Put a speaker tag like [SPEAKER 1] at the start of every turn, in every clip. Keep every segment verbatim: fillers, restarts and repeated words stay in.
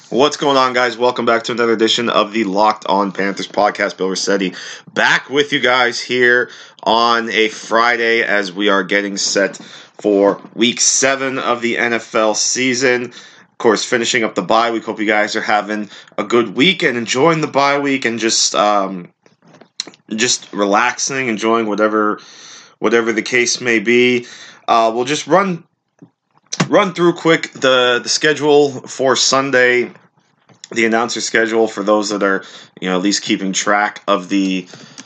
[SPEAKER 1] What's going on, guys? Welcome back to another edition of the Locked On Panthers podcast. Bill Rossetti back with you guys here on a Friday as we are getting set for week seven of the N F L season. Of course, finishing up the bye week. Hope you guys are having a good week and enjoying the bye week and just um, just relaxing, enjoying whatever whatever the case may be. Uh, we'll just run run through quick the the schedule for Sunday. The announcer schedule for those that are, you know, at least keeping track of the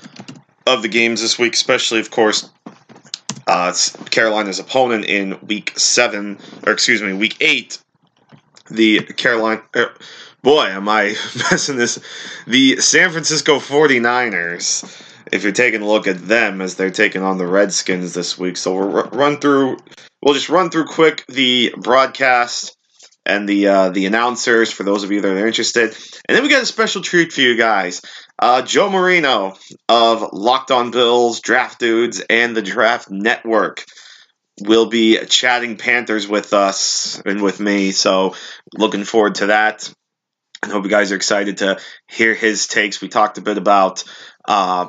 [SPEAKER 1] of the games this week, especially, of course, uh, Carolina's opponent in week seven, or excuse me, week eight. The Carolina, er, boy, am I messing this? The San Francisco forty-niners. If you're taking a look at them as they're taking on the Redskins this week, so we'll run through. We'll just run through quick the broadcast and the uh, the announcers for those of you that are interested. And then we got a special treat for you guys. Uh, Joe Marino of Locked On Bills, Draft Dudes, and the Draft Network will be chatting Panthers with us and with me. So looking forward to that. I hope you guys are excited to hear his takes. We talked a bit about uh,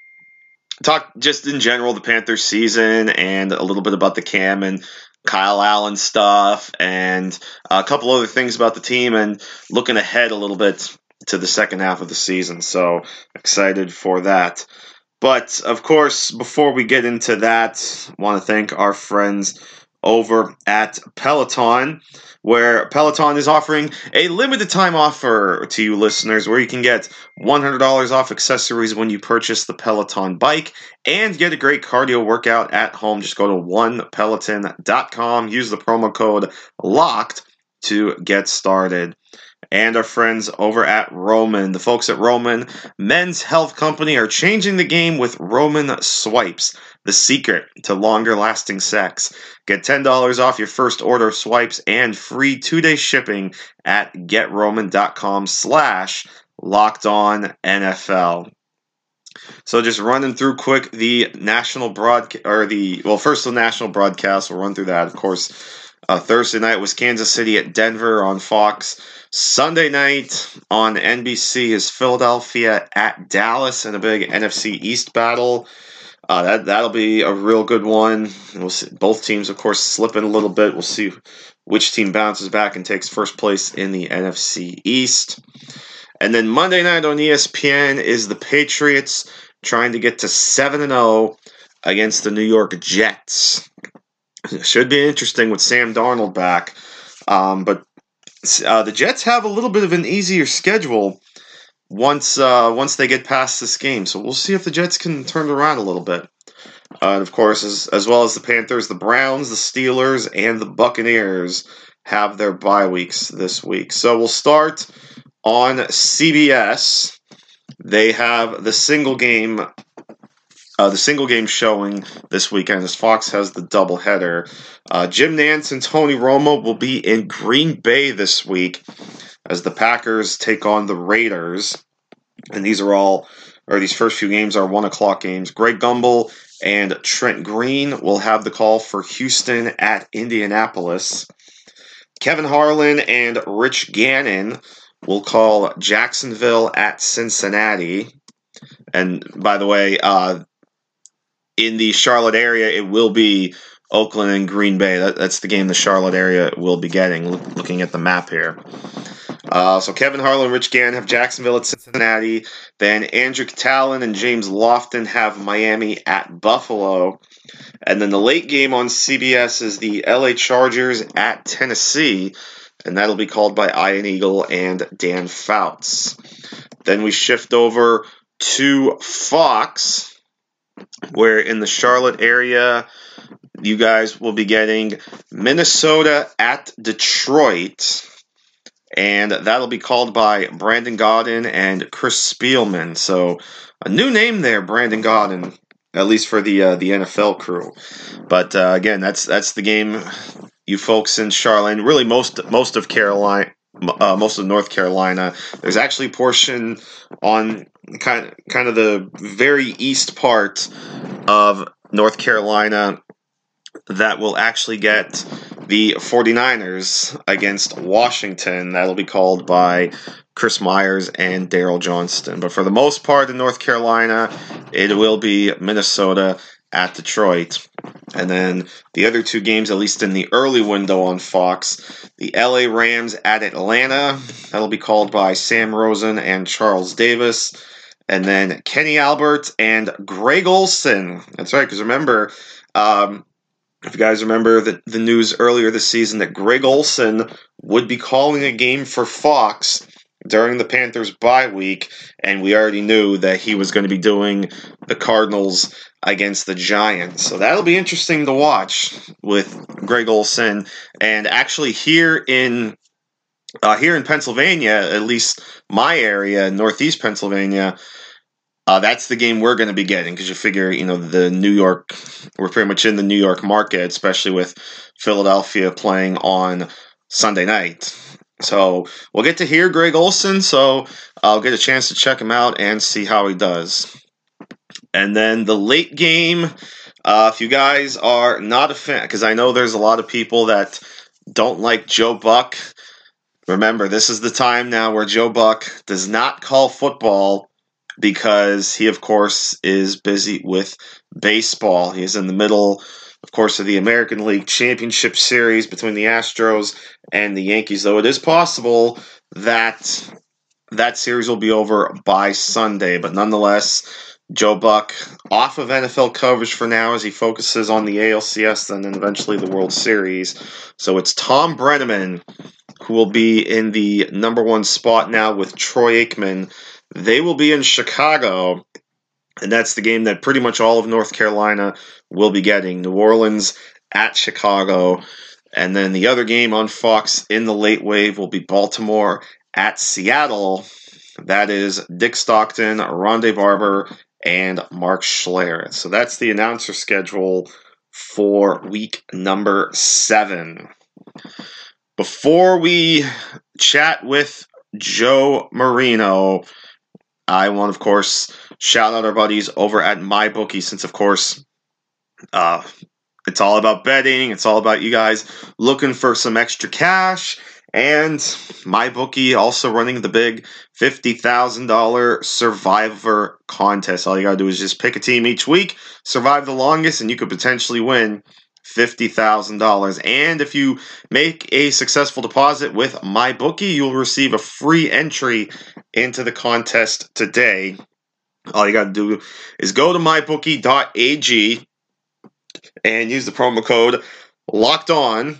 [SPEAKER 1] talk just in general the Panthers season and a little bit about the Cam and Kyle Allen stuff and a couple other things about the team and looking ahead a little bit to the second half of the season. So excited for that. But of course, before we get into that, I want to thank our friends over at Peloton, where Peloton is offering a limited time offer to you listeners where you can get one hundred dollars off accessories when you purchase the Peloton bike and get a great cardio workout at home. Just go to one peloton dot com, use the promo code LOCKED to get started. And our friends over at Roman. The folks at Roman Men's Health Company are changing the game with Roman Swipes, the secret to longer lasting sex. Get ten dollars off your first order of swipes and free two-day shipping at getroman.com slash locked on NFL. So just running through quick the national broadcast, or the, well, first the national broadcast. We'll run through that, of course. Uh, Thursday night was Kansas City at Denver on Fox. Sunday night on N B C is Philadelphia at Dallas in a big N F C East battle. Uh, that, that'll be a real good one. We'll see. Both teams, of course, slipping a little bit. We'll see which team bounces back and takes first place in the N F C East. And then Monday night on E S P N is the Patriots trying to get to seven and oh against the New York Jets. It should be interesting with Sam Darnold back. Um, but uh, the Jets have a little bit of an easier schedule once uh, once they get past this game. So we'll see if the Jets can turn it around a little bit. Uh, and of course, as, as well as the Panthers, the Browns, the Steelers, and the Buccaneers have their bye weeks this week. So we'll start on C B S. They have the single game Uh, the single game showing this weekend as Fox has the doubleheader. Uh, Jim Nantz and Tony Romo will be in Green Bay this week as the Packers take on the Raiders. And these are all, or these first few games are one o'clock games. Greg Gumbel and Trent Green will have the call for Houston at Indianapolis. Kevin Harlan and Rich Gannon will call Jacksonville at Cincinnati. And by the way, uh, in the Charlotte area, it will be Oakland and Green Bay. That, that's the game the Charlotte area will be getting, look, looking at the map here. Uh, so Kevin Harlan and Rich Gann have Jacksonville at Cincinnati. Then Andrew Catalan and James Lofton have Miami at Buffalo. And then the late game on C B S is the L A Chargers at Tennessee. And that'll be called by Ian Eagle and Dan Fouts. Then we shift over to Fox, where in the Charlotte area, you guys will be getting Minnesota at Detroit, and that'll be called by Brandon Gaudin and Chris Spielman. So a new name there, Brandon Gaudin, at least for the uh, the N F L crew. But uh, again, that's that's the game you folks in Charlotte, and really most most of Carolina, uh, most of North Carolina. There's actually a portion on kind of, kind of the very east part of North Carolina that will actually get the 49ers against Washington. That'll be called by Chris Myers and Daryl Johnston. But for the most part in North Carolina, it will be Minnesota at Detroit. And then the other two games, at least in the early window on Fox, the L A Rams at Atlanta. That'll be called by Sam Rosen and Charles Davis. And then Kenny Albert and Greg Olsen. That's right, because remember, um, if you guys remember the, the news earlier this season that Greg Olsen would be calling a game for Fox during the Panthers bye week, and we already knew that he was going to be doing the Cardinals against the Giants. So that'll be interesting to watch with Greg Olsen. And actually here in uh, here in Pennsylvania, at least my area, Northeast Pennsylvania, uh, that's the game we're going to be getting, because you figure, you know, the New York, we're pretty much in the New York market, especially with Philadelphia playing on Sunday night. So we'll get to hear Greg Olsen, so I'll get a chance to check him out and see how he does. And then the late game, uh, if you guys are not a fan, because I know there's a lot of people that don't like Joe Buck. Remember, this is the time now where Joe Buck does not call football because he, of course, is busy with baseball. He is in the middle, of course, of the American League Championship Series between the Astros and the Yankees, though it is possible that that series will be over by Sunday. But nonetheless, Joe Buck off of N F L coverage for now as he focuses on the A L C S and then eventually the World Series. So it's Tom Brenneman who will be in the number one spot now with Troy Aikman. They will be in Chicago, and that's the game that pretty much all of North Carolina will be getting. New Orleans at Chicago. And then the other game on Fox in the late wave will be Baltimore at Seattle. That is Dick Stockton, Rondé Barber, and Mark Schlereth. So that's the announcer schedule for week number seven. Before we chat with Joe Marino, I want, of course, shout out our buddies over at MyBookie, since, of course, uh, it's all about betting. It's all about you guys looking for some extra cash. And MyBookie also running the big fifty thousand dollars Survivor contest. All you got to do is just pick a team each week, survive the longest, and you could potentially win fifty thousand dollars. And if you make a successful deposit with MyBookie, you'll receive a free entry into the contest today. All you got to do is go to my bookie dot a g and use the promo code LOCKEDON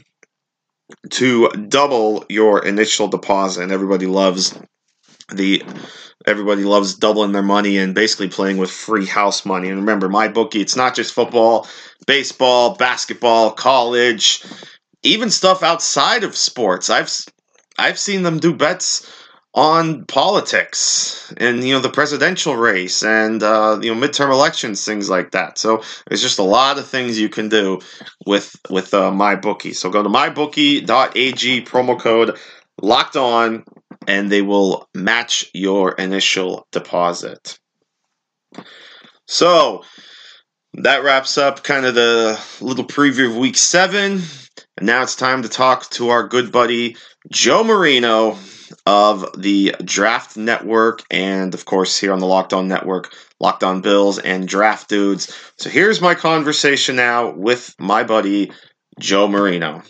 [SPEAKER 1] to double your initial deposit. And everybody loves the everybody loves doubling their money and basically playing with free house money. And remember, MyBookie, it's not just football, baseball, basketball, college, even stuff outside of sports. I've I've seen them do bets on politics and, you know, the presidential race and, uh, you know, midterm elections, things like that. So there's just a lot of things you can do with, with uh, MyBookie. So go to my bookie dot a g, promo code locked on, and they will match your initial deposit. So that wraps up kind of the little preview of week seven. And now it's time to talk to our good buddy, Joe Marino, of the Draft Network, and of course here on the Locked On Network, Locked On Bills and Draft Dudes. So here's my conversation now with my buddy Joe Marino.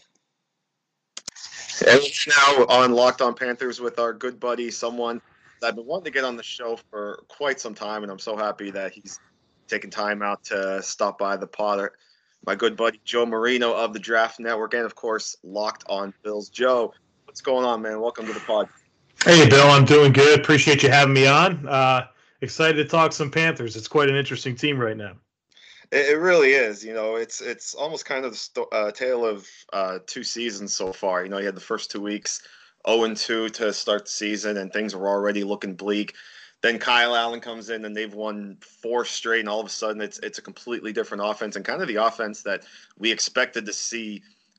[SPEAKER 1] And now on Locked On Panthers with our good buddy, someone that I've been wanting to get on the show for quite some time, and I'm so happy that he's taken time out to stop by the pod. My good buddy Joe Marino of the Draft Network, and of course Locked On Bills. Joe, what's going on, man? Welcome to the pod.
[SPEAKER 2] Hey, Bill, I'm doing good. Appreciate you having me on. Uh, excited to talk some Panthers. It's quite an interesting team right now.
[SPEAKER 1] It, it really is. You know, it's it's almost kind of the sto- uh, tale of uh, two seasons so far. You know, you had the first two weeks, oh and two to start the season, and things were already looking bleak. Then Kyle Allen comes in, and they've won four straight, and all of a sudden it's it's a completely different offense, and kind of the offense that we expected to see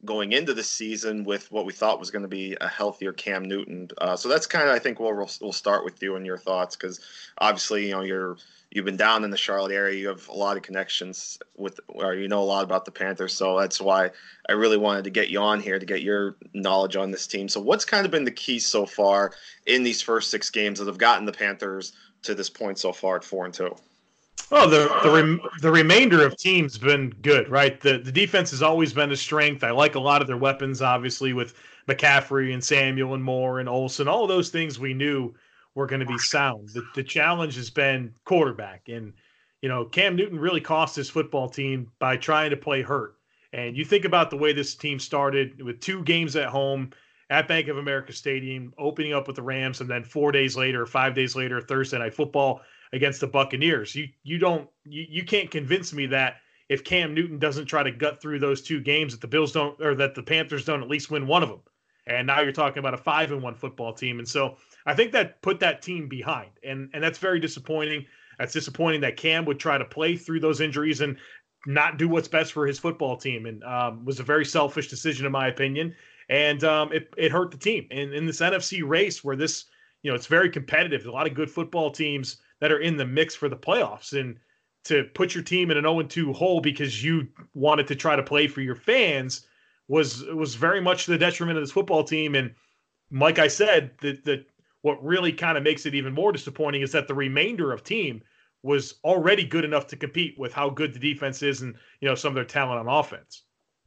[SPEAKER 1] going into the season with what we thought was going to be a healthier Cam Newton. Uh, so that's kind of, I think, where we'll, we'll start with you and your thoughts, because obviously, you know, you're you've been down in the Charlotte area. You have a lot of connections with, or you know a lot about the Panthers. So that's why I really wanted to get you on here to get your knowledge on this team. So what's kind of been the key so far in these first six games that have gotten the Panthers to this point so far at four and two?
[SPEAKER 2] Well, the the, rem, the remainder of teams been good, right? The the defense has always been a strength. I like a lot of their weapons, obviously, with McCaffrey and Samuel and Moore and Olsen. All of those things we knew were going to be sound. The, the challenge has been quarterback. And, you know, Cam Newton really cost his football team by trying to play hurt. And you think about the way this team started with two games at home at Bank of America Stadium, opening up with the Rams, and then four days later, five days later, Thursday Night Football against the Buccaneers. You you don't you, you can't convince me that if Cam Newton doesn't try to gut through those two games, that the Bills don't, or that the Panthers don't at least win one of them. And now you're talking about a five and one football team. And so I think that put that team behind. And and that's very disappointing. That's disappointing that Cam would try to play through those injuries and not do what's best for his football team. And um, was a very selfish decision, in my opinion. And um, it, it hurt the team. And in this N F C race where this, you know, it's very competitive, a lot of good football teams that are in the mix for the playoffs. And to put your team in an oh and two hole because you wanted to try to play for your fans was was very much to the detriment of this football team. And like I said, the, the what really kind of makes it even more disappointing is that the remainder of team was already good enough to compete with how good the defense is and, you know, some of their talent on offense.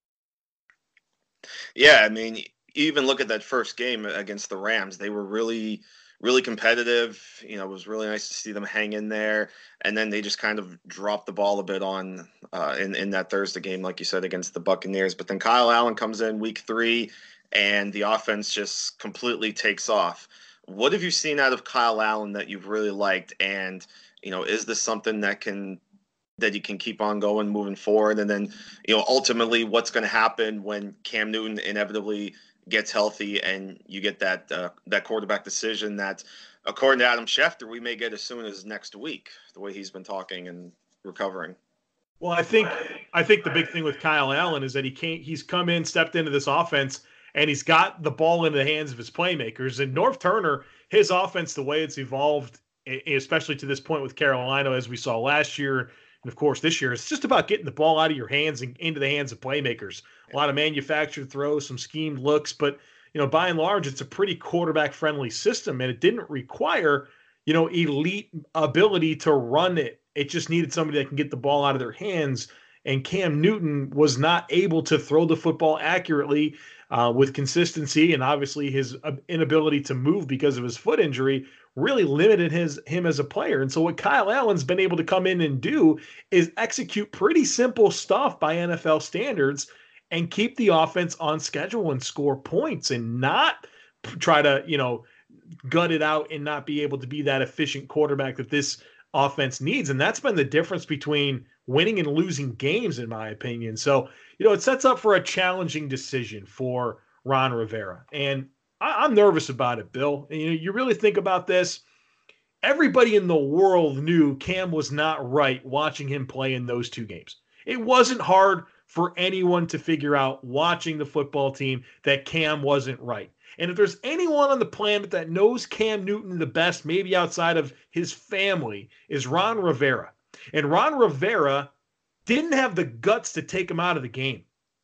[SPEAKER 1] Yeah, I mean, even look at that first game against the Rams. They were really, really competitive. You know, it was really nice to see them hang in there. And then they just kind of dropped the ball a bit on uh, in, in that Thursday game, like you said, against the Buccaneers. But then Kyle Allen comes in week three, and the offense just completely takes off. What have you seen out of Kyle Allen that you've really liked? And, you know, is this something that can that you can keep on going moving forward? And then, you know, ultimately what's going to happen when Cam Newton inevitably gets healthy and you get that uh, that quarterback decision that, according to Adam Schefter, we may get as soon as next week, the way he's been talking and recovering.
[SPEAKER 2] Well, I think I think the big thing with Kyle Allen is that he can't he's come in, stepped into this offense, and he's got the ball in the hands of his playmakers. And Norv Turner, his offense, the way it's evolved, especially to this point with Carolina, as we saw last year, and of course this year, it's just about getting the ball out of your hands and into the hands of playmakers. A lot of manufactured throws, some schemed looks, but you know, by and large, it's a pretty quarterback-friendly system, and it didn't require, you know, elite ability to run it. It just needed somebody that can get the ball out of their hands. And Cam Newton was not able to throw the football accurately uh, with consistency, and obviously his inability to move because of his foot injury really limited his him as a player. And so what Kyle Allen's been able to come in and do is execute pretty simple stuff by N F L standards and keep the offense on schedule and score points and not try to, you know, gut it out and not be able to be that efficient quarterback that this offense needs. And that's been the difference between winning and losing games, in my opinion. So, you know, it sets up for a challenging decision for Ron Rivera. And I, I'm nervous about it, Bill. And, you know, you really think about this. Everybody in the world knew Cam was not right watching him play in those two games. It wasn't hard for anyone to figure out watching the football team that Cam wasn't right. And if there's anyone on the planet that knows Cam Newton the best, maybe outside of his family, is Ron Rivera. And Ron Rivera didn't have the guts to take him out of the game.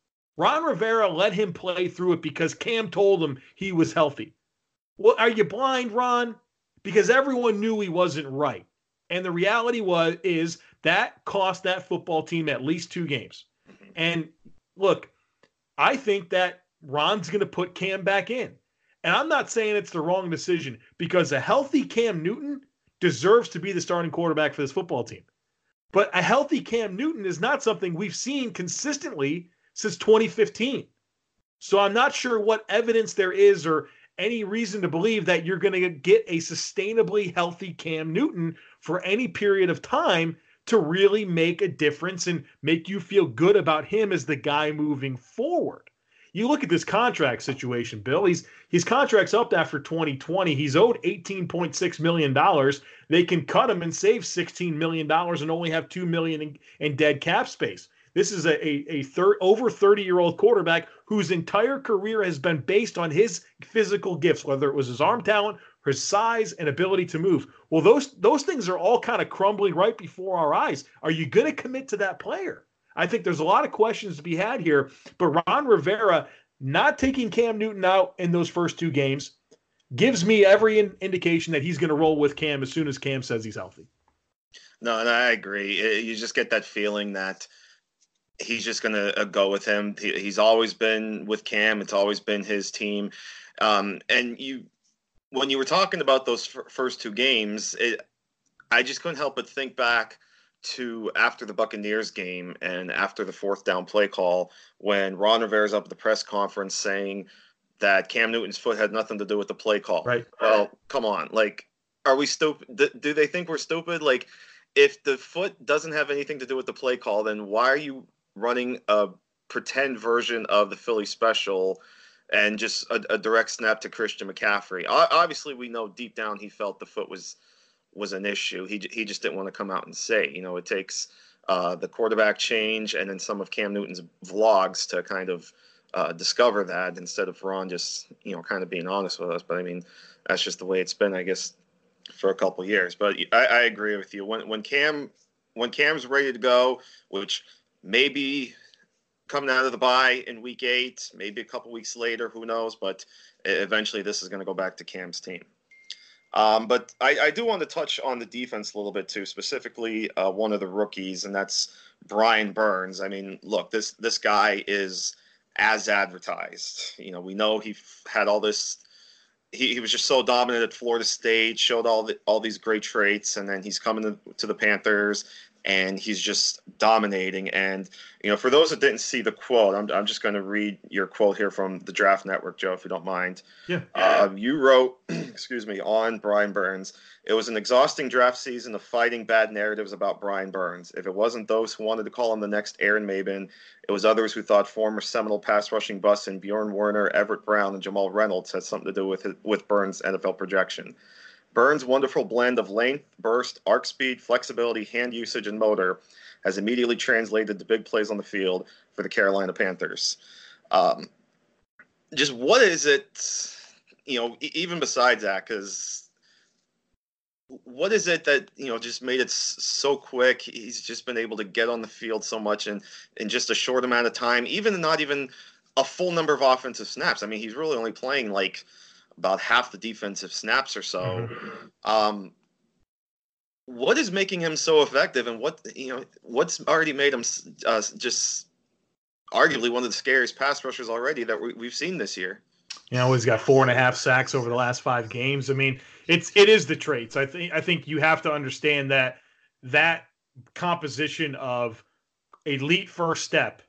[SPEAKER 2] Ron Rivera let him play through it because Cam told him he was healthy. Well, are you blind, Ron? Because everyone knew he wasn't right. And the reality was is that cost that football team at least two games. And look, I think that Ron's going to put Cam back in. And I'm not saying it's the wrong decision, because a healthy Cam Newton deserves to be the starting quarterback for this football team. But a healthy Cam Newton is not something we've seen consistently since twenty fifteen. So I'm not sure what evidence there is or any reason to believe that you're going to get a sustainably healthy Cam Newton for any period of time to really make a difference and make you feel good about him as the guy moving forward. You look at this contract situation, Bill. He's his contract's up after twenty twenty. He's owed eighteen point six million dollars. They can cut him and save sixteen million dollars and only have two million dollars in, in dead cap space. This is a, a, a thir- over thirty-year-old quarterback whose entire career has been based on his physical gifts, whether it was his arm talent, his size, and ability to move. Well, those those things are all kind of crumbling right before our eyes. Are you going to commit to that player? I think there's a lot of questions to be had here, but Ron Rivera not taking Cam Newton out in those first two games gives me every in- indication that he's going to roll with Cam as soon as Cam says he's healthy.
[SPEAKER 1] No, and I agree. You just get that feeling that he's just going to go with him. He, he's always been with Cam. It's always been his team. Um, and you, when you were talking about those f- first two games, it, I just couldn't help but think back to after the Buccaneers game and after the fourth down play call when Ron Rivera's up at the press conference saying that Cam Newton's foot had nothing to do with the play call.
[SPEAKER 2] Right.
[SPEAKER 1] Well, come on. Like, are we stupid? Do they think we're stupid? Like, if the foot doesn't have anything to do with the play call, then why are you running a pretend version of the Philly special and just a, a direct snap to Christian McCaffrey? Obviously, we know deep down he felt the foot was was an issue. He he just didn't want to come out and say. You know, it takes uh, the quarterback change and then some of Cam Newton's vlogs to kind of uh, discover that instead of Ron just, you know, kind of being honest with us. But, I mean, that's just the way it's been, I guess, for a couple of years. But I, I agree with you. When when Cam when Cam's ready to go, which maybe coming out of the bye in week eight, maybe a couple weeks later, who knows? But eventually this is going to go back to Cam's team. Um, but I, I do want to touch on the defense a little bit too, specifically uh, one of the rookies, and that's Brian Burns. I mean, look, this this guy is as advertised. You know, we know he had all this. He, he was just so dominant at Florida State, showed all the, all these great traits, and then he's coming to, to the Panthers, and he's just dominating. And, you know, for those that didn't see the quote, I'm, I'm just going to read your quote here from the Draft Network, Joe, if you don't mind.
[SPEAKER 2] Yeah.
[SPEAKER 1] Uh, you wrote, excuse me, on Brian Burns, "It was an exhausting draft season of fighting bad narratives about Brian Burns. If it wasn't those who wanted to call him the next Aaron Maben, it was others who thought former Seminole pass rushing busts in Bjorn Werner, Everett Brown, and Jamal Reynolds had something to do with his, with Burns' N F L projection. Burns' wonderful blend of length, burst, arc speed, flexibility, hand usage, and motor has immediately translated to big plays on the field for the Carolina Panthers." Um, just what is it, you know, even besides that, because what is it that, you know, just made it so quick? He's just been able to get on the field so much in, in just a short amount of time, even not even a full number of offensive snaps. I mean, he's really only playing like about half the defensive snaps or so. Mm-hmm. Um, what is making him so effective, and what, you know, what's already made him uh, just arguably one of the scariest pass rushers already that we, we've seen this year?
[SPEAKER 2] You know, he's got four and a half sacks over the last five games. I mean, it's it is the traits. I think I think you have to understand that that composition of elite first step,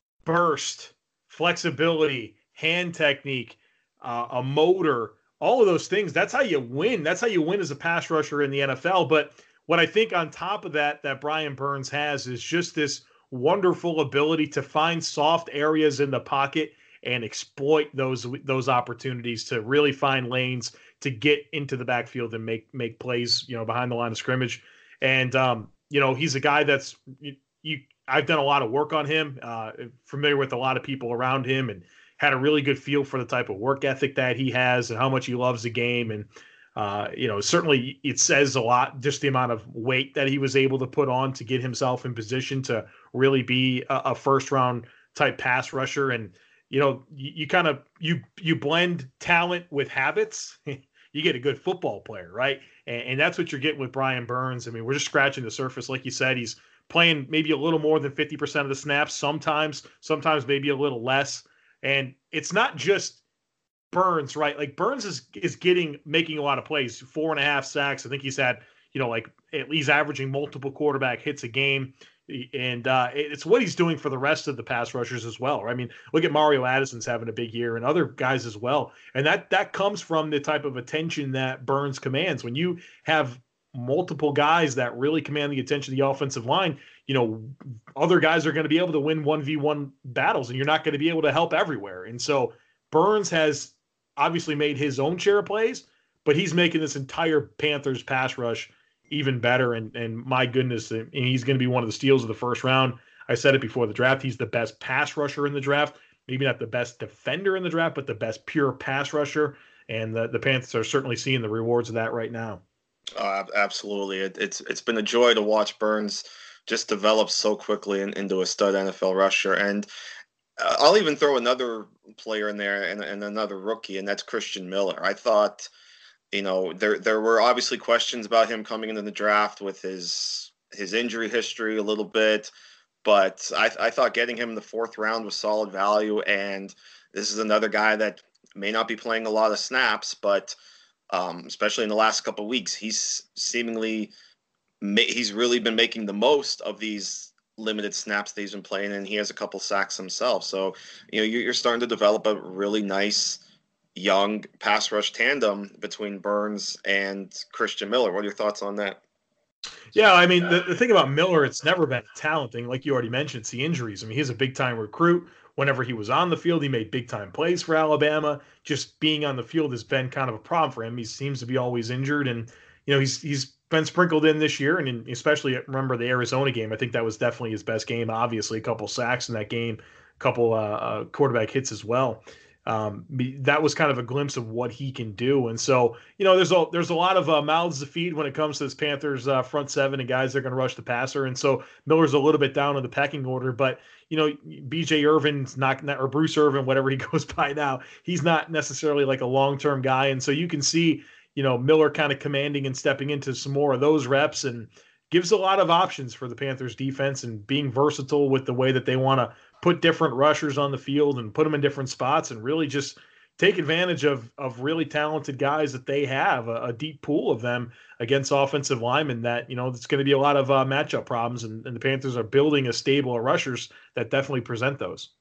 [SPEAKER 2] burst, flexibility, hand technique, uh, a motor, all of those things. That's how you win. That's how you win as a pass rusher in the N F L. But what I think on top of that, that Brian Burns has is just this wonderful ability to find soft areas in the pocket and exploit those those opportunities to really find lanes to get into the backfield and make make plays, you know, behind the line of scrimmage. And um, you know, he's a guy that's you, you. I've done a lot of work on him, uh, familiar with a lot of people around him, and had a really good feel for the type of work ethic that he has and how much he loves the game. And uh, you know, certainly it says a lot, just the amount of weight that he was able to put on to get himself in position to really be a, a first round type pass rusher. And you know, you, you kind of you you blend talent with habits, you get a good football player, right? And, and that's what you're getting with Brian Burns. I mean, we're just scratching the surface, like you said. He's playing maybe a little more than fifty percent of the snaps, sometimes, sometimes maybe a little less. And it's not just Burns, right? Like Burns is is getting making a lot of plays, four and a half sacks. I think he's had, you know, like at least averaging multiple quarterback hits a game. And uh, it's what he's doing for the rest of the pass rushers as well. Right? I mean, look at Mario Addison's having a big year and other guys as well. And that that comes from the type of attention that Burns commands. When you have multiple guys that really command the attention of the offensive line, you know, other guys are going to be able to win one v one battles, and you're not going to be able to help everywhere. And so Burns has obviously made his own share of plays, but he's making this entire Panthers pass rush even better. And and my goodness, he's going to be one of the steals of the first round. I said it before the draft. He's the best pass rusher in the draft. Maybe not the best defender in the draft, but the best pure pass rusher. And the, the Panthers are certainly seeing the rewards of that right now.
[SPEAKER 1] Uh, absolutely. It, it's it's been a joy to watch Burns just develop so quickly in, into a stud N F L rusher. And uh, I'll even throw another player in there and, and another rookie, and that's Christian Miller. I thought, you know, there there were obviously questions about him coming into the draft with his his injury history a little bit, but I, I thought getting him in the fourth round was solid value. And this is another guy that may not be playing a lot of snaps, but um, especially in the last couple of weeks, he's seemingly ma- he's really been making the most of these limited snaps that he's been playing, and he has a couple sacks himself. So, you know, you're, you're starting to develop a really nice young pass rush tandem between Burns and Christian Miller. What are your thoughts on that?
[SPEAKER 2] Yeah, I mean, the, the thing about Miller, it's never been a talent thing. Like you already mentioned, it's the injuries. I mean, he's a big-time recruit. Whenever he was on the field, he made big-time plays for Alabama. Just being on the field has been kind of a problem for him. He seems to be always injured, and, you know, he's he's been sprinkled in this year, and in, especially, remember the Arizona game. I think that was definitely his best game, obviously. A couple sacks in that game, a couple uh, uh, quarterback hits as well. Um, that was kind of a glimpse of what he can do. And so, you know, there's a, there's a lot of uh, mouths to feed when it comes to this Panthers uh, front seven and guys that are going to rush the passer. And so Miller's a little bit down in the pecking order, but, you know, B J Irvin's not, or Bruce Irvin, whatever he goes by now, he's not necessarily like a long-term guy. And so you can see, you know, Miller kind of commanding and stepping into some more of those reps, and gives a lot of options for the Panthers defense, and being versatile with the way that they want to put different rushers on the field and put them in different spots, and really just take advantage of of really talented guys that they have, a, a deep pool of them against offensive linemen that, you know, it's going to be a lot of uh, matchup problems, and, and the Panthers are building a stable of rushers that definitely present those.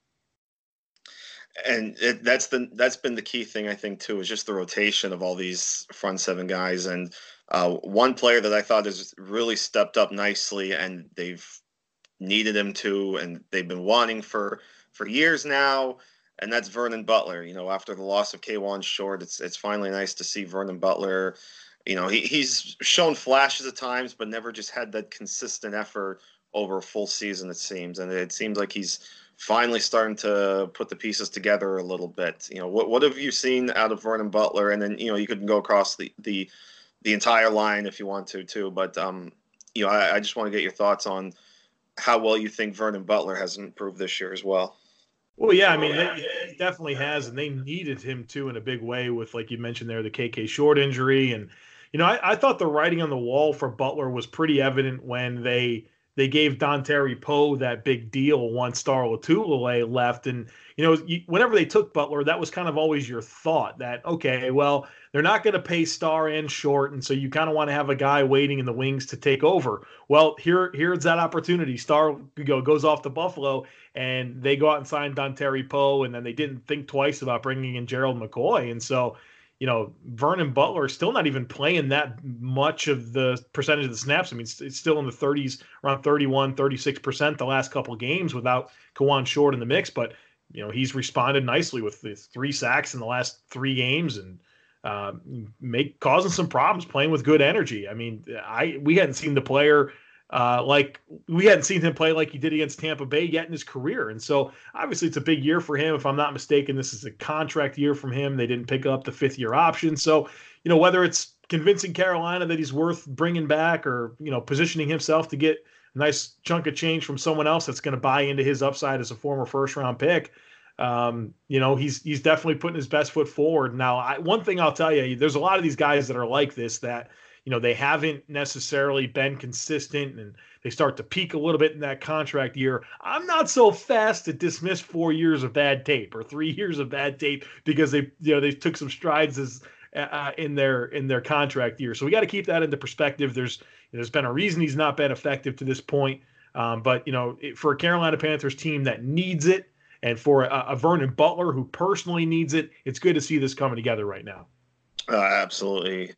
[SPEAKER 1] And it, that's the that's been the key thing, I think, too, is just the rotation of all these front seven guys. And uh, one player that I thought has really stepped up nicely, and they've needed him to, and they've been wanting for for years now, and that's Vernon Butler. You know, after the loss of K'Wan Short, it's it's finally nice to see Vernon Butler. You know, he, he's shown flashes at times, but never just had that consistent effort over a full season, it seems. And it seems like he's finally starting to put the pieces together a little bit. You know, what what have you seen out of Vernon Butler? And then, you know, you could go across the the, the entire line if you want to, too. But, um, you know, I, I just want to get your thoughts on how well you think Vernon Butler has improved this year as well.
[SPEAKER 2] Well, yeah, I mean, they, he definitely has, and they needed him too in a big way with, like you mentioned there, the K K Short injury. And, you know, I, I thought the writing on the wall for Butler was pretty evident when they they gave Dontari Poe that big deal once Star Lotulelei left. And, you know, you, whenever they took Butler, that was kind of always your thought that, okay, well, they're not going to pay Star and Short, and so you kind of want to have a guy waiting in the wings to take over. Well, here here's that opportunity. Star you know, goes off to Buffalo, and they go out and sign Dontari Poe, and then they didn't think twice about bringing in Gerald McCoy. And so, you know, Vernon Butler is still not even playing that much of the percentage of the snaps. I mean, it's, it's still in the thirties, around thirty-one, thirty-six percent the last couple of games without K'Wan Short in the mix. But, you know, he's responded nicely with the three sacks in the last three games and uh, make causing some problems, playing with good energy. I mean, I we hadn't seen the player uh, like we hadn't seen him play like he did against Tampa Bay yet in his career. And so obviously it's a big year for him. If I'm not mistaken, this is a contract year from him. They didn't pick up the fifth year option. So, you know, whether it's convincing Carolina that he's worth bringing back, or, you know, positioning himself to get a nice chunk of change from someone else that's going to buy into his upside as a former first round pick, Um, you know, he's he's definitely putting his best foot forward. Now, I, one thing I'll tell you, there's a lot of these guys that are like this, that, you know, they haven't necessarily been consistent, and they start to peak a little bit in that contract year. I'm not so fast to dismiss four years of bad tape or three years of bad tape because they, you know, they took some strides as uh, in their in their contract year. So we got to keep that into perspective. There's there's been a reason he's not been effective to this point, um, but you know, it, for a Carolina Panthers team that needs it, and for a, a Vernon Butler who personally needs it, it's good to see this coming together right now.
[SPEAKER 1] Uh, absolutely.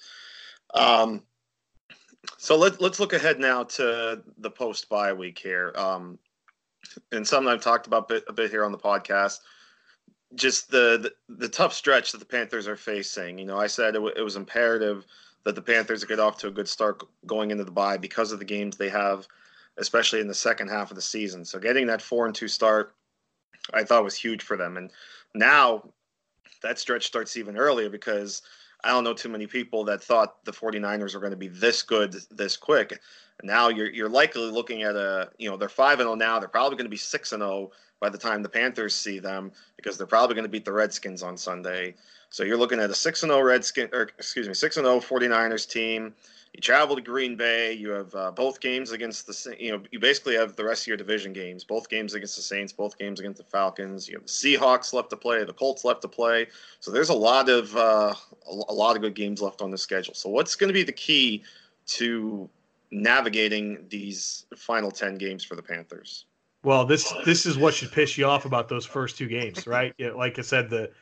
[SPEAKER 1] Um, so let, let's look ahead now to the post-bye week here. Um, and something I've talked about bit, a bit here on the podcast, just the, the, the tough stretch that the Panthers are facing. You know, I said it, w- it was imperative that the Panthers get off to a good start going into the bye because of the games they have especially in the second half of the season. So getting that four and two start, I thought was huge for them. And now that stretch starts even earlier because I don't know too many people that thought the 49ers were going to be this good this quick. Now you're you're likely looking at a, you know, they're five and oh now. They're probably going to be six and oh by the time the Panthers see them because they're probably going to beat the Redskins on Sunday. So you're looking at a six and oh Redskin or excuse me, six and oh 49ers team. You travel to Green Bay. You have uh, both games against the, you know, you basically have the rest of your division games, both games against the Saints, both games against the Falcons. You have the Seahawks left to play, the Colts left to play. So there's a lot of uh, a lot of good games left on the schedule. So what's going to be the key to navigating these final ten games for the Panthers?
[SPEAKER 2] Well, this this is what should piss you off about those first two games, right? Like I said, the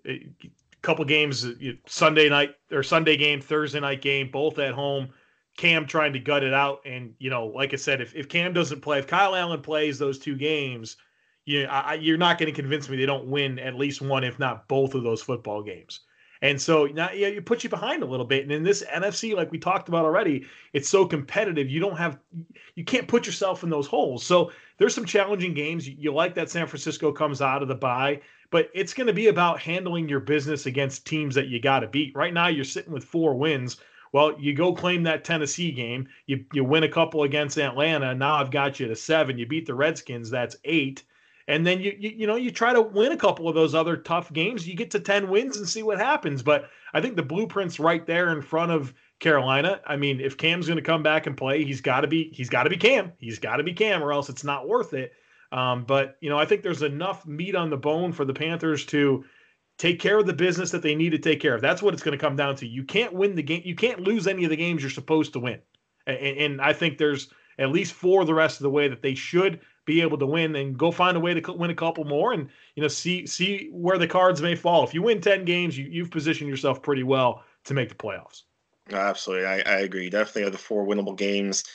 [SPEAKER 2] couple games, Sunday night or Sunday game, Thursday night game, both at home. Cam trying to gut it out, and you know, like I said, if, if Cam doesn't play, if Kyle Allen plays those two games, you I, you're not going to convince me they don't win at least one, if not both of those football games. And so now yeah, you put you behind a little bit. And in this N F C, like we talked about already, it's so competitive. You don't have, you can't put yourself in those holes. So there's some challenging games. You, you like that San Francisco comes out of the bye, but it's going to be about handling your business against teams that you got to beat. Right now, you're sitting with four wins. Well, you go claim that Tennessee game. You you win a couple against Atlanta. Now I've got you to seven. You beat the Redskins. That's eight. And then you, you you know you try to win a couple of those other tough games. You get to ten wins and see what happens. But I think the blueprint's right there in front of Carolina. I mean, if Cam's going to come back and play, he's got to be he's got to be Cam. He's got to be Cam, or else it's not worth it. Um, but you know, I think there's enough meat on the bone for the Panthers to take care of the business that they need to take care of. That's what it's going to come down to. You can't win the game. You can't lose any of the games you're supposed to win. And, and I think there's at least four the rest of the way that they should be able to win, and go find a way to win a couple more, and you know see see where the cards may fall. If you win ten games, you, you've positioned yourself pretty well to make the playoffs.
[SPEAKER 1] Absolutely, I, I agree. Definitely have the four winnable games.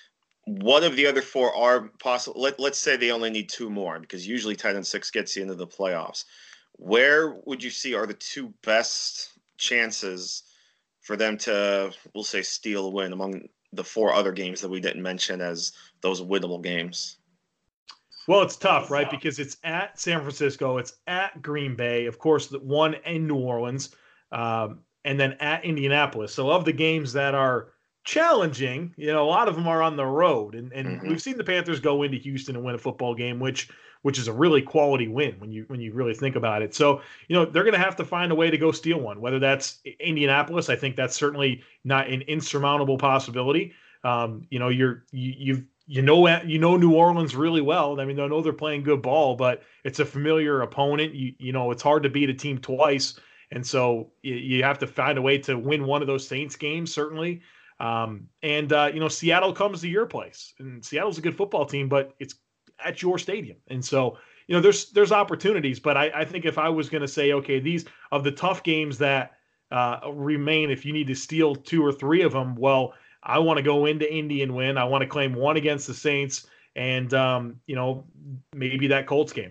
[SPEAKER 1] One of the other four are possible. Let, let's say they only need two more, because usually ten and six gets you into the playoffs. Where would you see are the two best chances for them to, we'll say, steal a win among the four other games that we didn't mention as those winnable games?
[SPEAKER 2] Well, it's tough, right? Because it's at San Francisco, it's at Green Bay, of course, the one in New Orleans, um, and then at Indianapolis. So of the games that are challenging, you know, a lot of them are on the road. And, and mm-hmm. we've seen the Panthers go into Houston and win a football game, which which is a really quality win when you when you really think about it. So, you know, they're going to have to find a way to go steal one, whether that's Indianapolis. I think that's certainly not an insurmountable possibility. Um, you know, you're you, you've You know, you know New Orleans really well. I mean, I know they're playing good ball, but it's a familiar opponent. You, you know, it's hard to beat a team twice, and so you, you have to find a way to win one of those Saints games, certainly. Um, and uh, you know, Seattle comes to your place, and Seattle's a good football team, but it's at your stadium, and so you know, there's there's opportunities. But I, I think if I was going to say, okay, these of the tough games that uh, remain, if you need to steal two or three of them, well, I want to go into Indy and win. I want to claim one against the Saints, and um, you know, maybe that Colts game.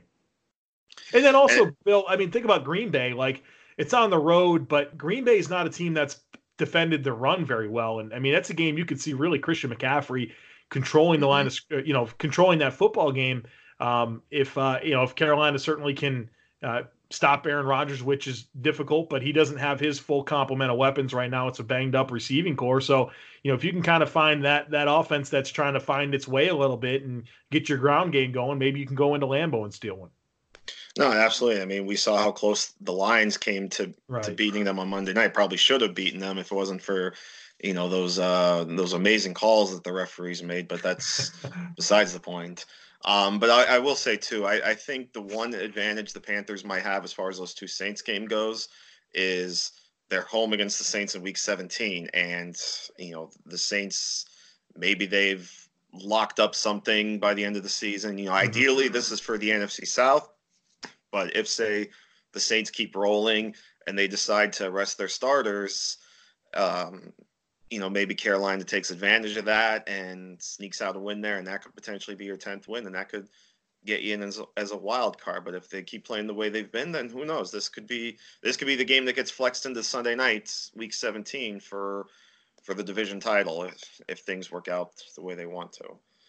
[SPEAKER 2] And then also, and, Bill, I mean, think about Green Bay. Like, it's on the road, but Green Bay is not a team that's defended the run very well. And I mean, that's a game you could see really Christian McCaffrey controlling the line of, you know, controlling that football game. Um, if uh, you know, if Carolina certainly can uh, stop Aaron Rodgers, which is difficult, but he doesn't have his full complement of weapons right now. It's a banged up receiving core. So, you know, if you can kind of find that that offense that's trying to find its way a little bit and get your ground game going, maybe you can go into Lambeau and steal one.
[SPEAKER 1] No, absolutely. I mean, we saw how close the Lions came to, right. to beating them on Monday night. Probably should have beaten them if it wasn't for, you know, those uh, those amazing calls that the referees made. But that's besides the point. Um, but I, I will say, too, I, I think the one advantage the Panthers might have as far as those two Saints game goes is they're home against the Saints in week seventeen. And, you know, the Saints, maybe they've locked up something by the end of the season. You know, mm-hmm. ideally, this is for the N F C South. But if, say, the Saints keep rolling and they decide to rest their starters, um, you know, maybe Carolina takes advantage of that and sneaks out a win there, and that could potentially be your tenth win, and that could get you in as a, as a wild card. But if they keep playing the way they've been, then who knows? This could be this could be the game that gets flexed into Sunday night, week seventeen, for for the division title if if things work out the way they want to.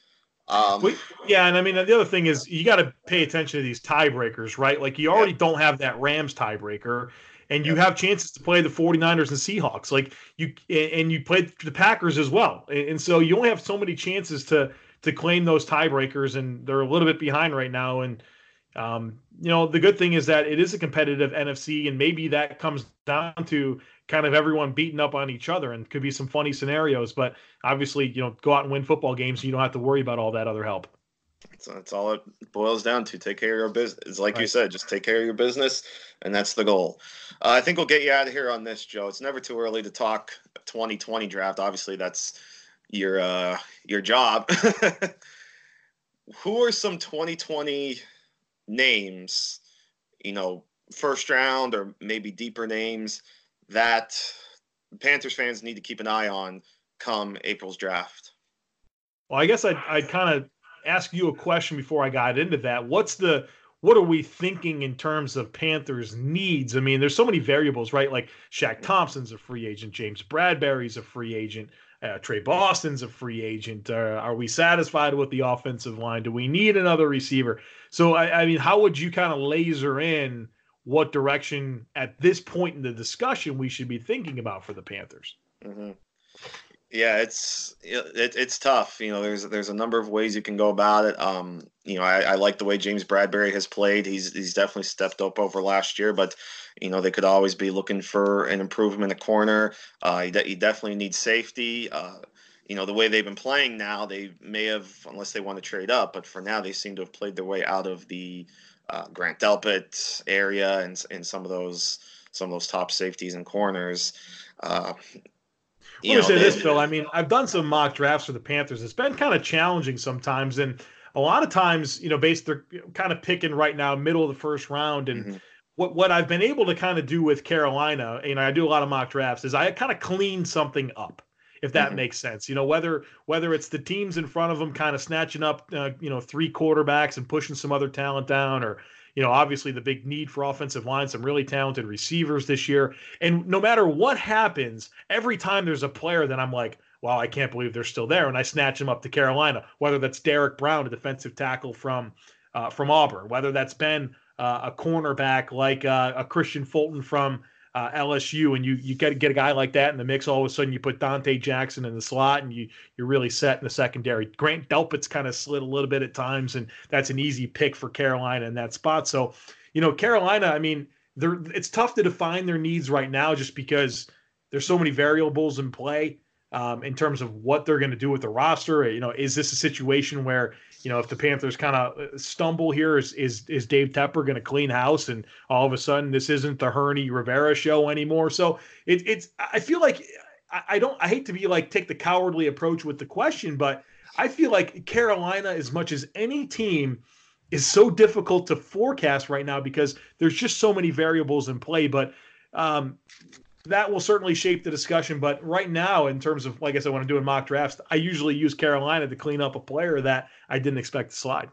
[SPEAKER 1] Um,
[SPEAKER 2] Well, yeah, and I mean the other thing is you got to pay attention to these tiebreakers, right? Like you
[SPEAKER 1] yeah,
[SPEAKER 2] already don't have that Rams tiebreaker, and you
[SPEAKER 1] yeah,
[SPEAKER 2] have chances to play the 49ers and Seahawks. Like you and you played the Packers as well. And so you only have so many chances to to claim those tiebreakers, and they're a little bit behind right now. And um, you know, the good thing is that it is a competitive N F C, and maybe that comes down to kind of everyone beating up on each other, and could be some funny scenarios. But obviously, you know, go out and win football games, and you don't have to worry about all that other help.
[SPEAKER 1] so that's all it boils down to. Take care of your business. It's like you
[SPEAKER 2] Right.
[SPEAKER 1] said, just take care of your business, and that's the goal. Uh, I think we'll get you out of here on this, Joe. It's never too early to talk twenty twenty draft. Obviously, that's your uh, your job. Who are some twenty twenty names, you know, first round or maybe deeper names that Panthers fans need to keep an eye on come April's draft?
[SPEAKER 2] Well, I guess I'd, I'd kind of ask you a question before I got into that. What's the what are we thinking in terms of Panthers needs? I mean, there's so many variables, right? Like Shaq Thompson's a free agent, James Bradbury's a free agent, uh, Trey Boston's a free agent. Uh, are we satisfied with the offensive line? Do we need another receiver? So, I, I mean, how would you kind of laser in what direction at this point in the discussion we should be thinking about for the Panthers?
[SPEAKER 1] Mm-hmm. Yeah, it's it, it's tough. You know, there's there's a number of ways you can go about it. Um, you know, I, I like the way James Bradbury has played. He's he's definitely stepped up over last year, but you know they could always be looking for an improvement at corner. Uh, he, de- he definitely needs safety. Uh, you know, the way they've been playing now, they may have, unless they want to trade up, but for now they seem to have played their way out of the uh, Grant Delpit area and and some of those some of those top safeties and corners. Uh, you
[SPEAKER 2] Let me
[SPEAKER 1] know,
[SPEAKER 2] say
[SPEAKER 1] they,
[SPEAKER 2] this, Phil. I mean, I've done some mock drafts for the Panthers. It's been kind of challenging sometimes, and a lot of times, you know, based they're kind of picking right now, middle of the first round, and
[SPEAKER 1] mhm,
[SPEAKER 2] what what I've been able to kind of do with Carolina, you know, I do a lot of mock drafts, is I kind of clean something up, if that
[SPEAKER 1] mhm.
[SPEAKER 2] makes sense. You know, whether whether it's the teams in front of them kind of snatching up, uh, you know, three quarterbacks and pushing some other talent down, or you know, obviously the big need for offensive line, some really talented receivers this year. And no matter what happens, every time there's a player that I'm like, wow, I can't believe they're still there, and I snatch them up to Carolina. Whether that's Derek Brown, a defensive tackle from uh, from Auburn, whether that's been uh, a cornerback like uh, a Christian Fulton from uh, L S U, and you you get get a guy like that in the mix. All of a sudden, you put Dante Jackson in the slot, and you you're really set in the secondary. Grant Delpit's kind of slid a little bit at times, and that's an easy pick for Carolina in that spot. So, you know, Carolina, I mean, they're it's tough to define their needs right now just because there's so many variables in play um, in terms of what they're going to do with the roster. You know, is this a situation where you know if the Panthers kind of stumble here, is is is Dave Tepper going to clean house and all of a sudden this isn't the Hurney Rivera show anymore? So it, it's I feel like I, I don't I hate to be like take the cowardly approach with the question, but I feel like Carolina, as much as any team, is so difficult to forecast right now because there's just so many variables in play. But um, that will certainly shape the discussion. But right now, in terms of, like I said, when I'm doing mock drafts, I usually use Carolina to clean up a player that I didn't expect to slide.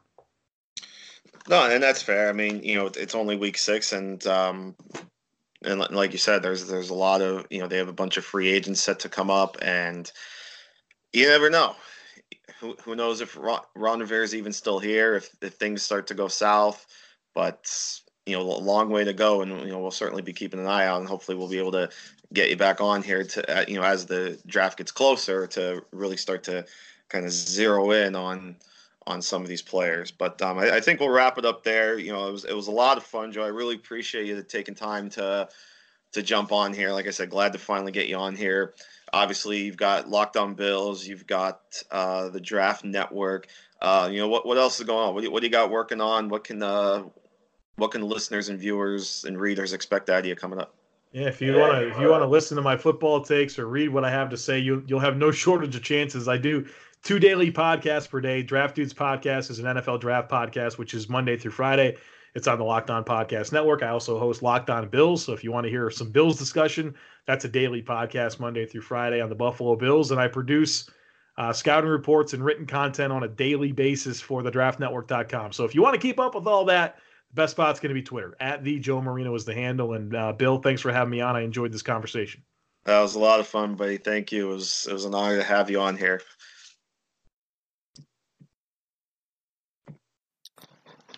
[SPEAKER 1] No, and that's fair. I mean, you know, it's only week six, and um, and like you said, there's there's a lot of you know they have a bunch of free agents set to come up, and you never know. Who who knows if Ron, Ron Rivera is even still here? If if things start to go south, but you know, a long way to go, and you know, we'll certainly be keeping an eye out, and hopefully, we'll be able to get you back on here to uh, you know as the draft gets closer to really start to kind of zero in on on some of these players. But um, I, I think we'll wrap it up there. You know, it was it was a lot of fun, Joe. I really appreciate you taking time to to jump on here. Like I said, glad to finally get you on here. Obviously, you've got Locked On Bills, you've got uh, the Draft Network. Uh, you know what? What else is going on? What do, you, what do you got working on? What can uh, what can listeners and viewers and readers expect out of you coming up?
[SPEAKER 2] Yeah, if you want to, if you want to listen to my football takes or read what I have to say, you you'll have no shortage of chances. I do two daily podcasts per day. Draft Dudes podcast is an N F L draft podcast, which is Monday through Friday. It's on the Locked On Podcast Network. I also host Locked On Bills. So if you want to hear some Bills discussion, that's a daily podcast Monday through Friday on the Buffalo Bills. And I produce uh, scouting reports and written content on a daily basis for the draft network dot com. So if you want to keep up with all that, the best spot's going to be Twitter. At the Joe Marino is the handle. And uh, Bill, thanks for having me on. I enjoyed this conversation.
[SPEAKER 1] That was a lot of fun, buddy. Thank you. It was it was an honor to have you on here.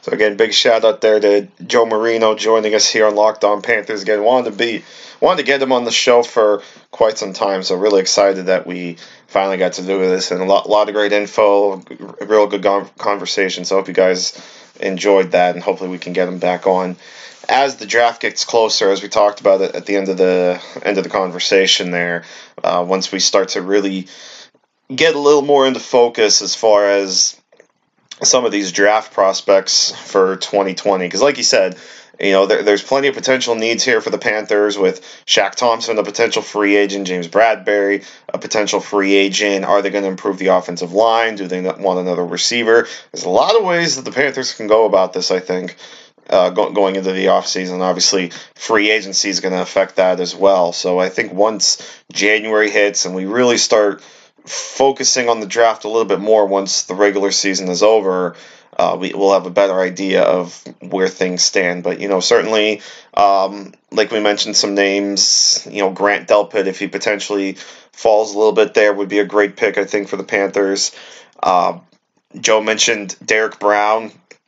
[SPEAKER 1] So again, big shout out there to Joe Marino joining us here on Locked On Panthers. Again, wanted to be wanted to get him on the show for quite some time, so really excited that we finally got to do this, and a lot, lot of great info, real good conversation. So I hope you guys enjoyed that, and hopefully we can get him back on as the draft gets closer, as we talked about it at the end of the end of the conversation there. Uh, once we start to really get a little more into focus as far as some of these draft prospects for twenty twenty, because like you said, you know, there, there's plenty of potential needs here for the Panthers with Shaq Thompson, a potential free agent, James Bradbury, a potential free agent. Are they going to improve the offensive line? Do they want another receiver? There's a lot of ways that the Panthers can go about this, I think, uh, go, going into the offseason. Obviously, free agency is going to affect that as well. So I think once January hits and we really start focusing on the draft a little bit more once the regular season is over, uh, we will have a better idea of where things stand. But, you know, certainly, um, like we mentioned some names, you know, Grant Delpit, if he potentially falls a little bit there, would be a great pick, I think, for the Panthers. Uh, Joe mentioned Derek Brown.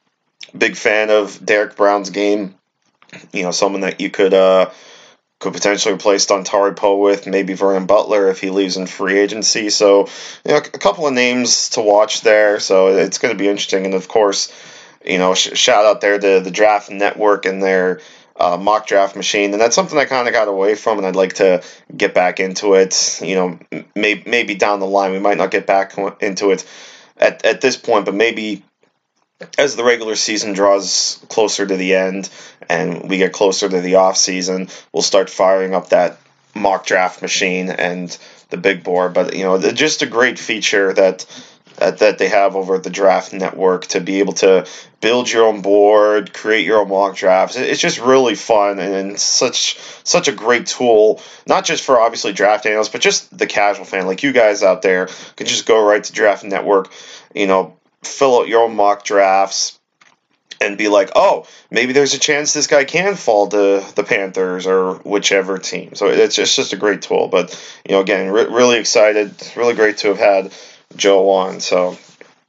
[SPEAKER 1] Big fan of Derek Brown's game. You know, someone that you could uh, could potentially replace Dontari Poe with, maybe Vernon Butler if he leaves in free agency. So, you know, a couple of names to watch there. So it's going to be interesting. And of course, you know, sh- shout out there to the Draft Network and their uh, mock draft machine. And that's something I kind of got away from, and I'd like to get back into it. You know, may- maybe down the line. We might not get back into it at, at this point, but maybe as the regular season draws closer to the end and we get closer to the off season, we'll start firing up that mock draft machine and the big board. But, you know, just a great feature that that, that they have over at the Draft Network to be able to build your own board, create your own mock drafts. It's just really fun and such such a great tool, not just for obviously draft analysts, but just the casual fan like you guys out there can just go right to Draft Network, you know, fill out your own mock drafts and be like, oh, maybe there's a chance this guy can fall to the Panthers or whichever team. So it's just, it's just a great tool. But, you know, again, re- really excited. Really great to have had Joe on. So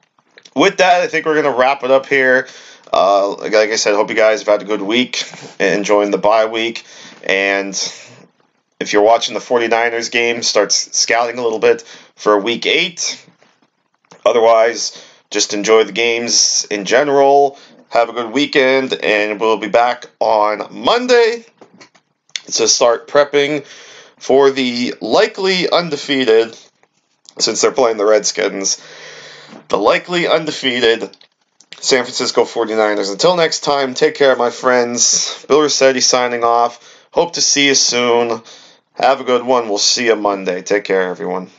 [SPEAKER 1] with that, I think we're going to wrap it up here. Uh, like I said, hope you guys have had a good week, enjoying the bye week. And if you're watching the 49ers game, start scouting a little bit for week eight. Otherwise, just enjoy the games in general. Have a good weekend, and we'll be back on Monday to start prepping for the likely undefeated, since they're playing the Redskins, the likely undefeated San Francisco 49ers. Until next time, take care, my friends. Bill Rossetti signing off. Hope to see you soon. Have a good one. We'll see you Monday. Take care, everyone.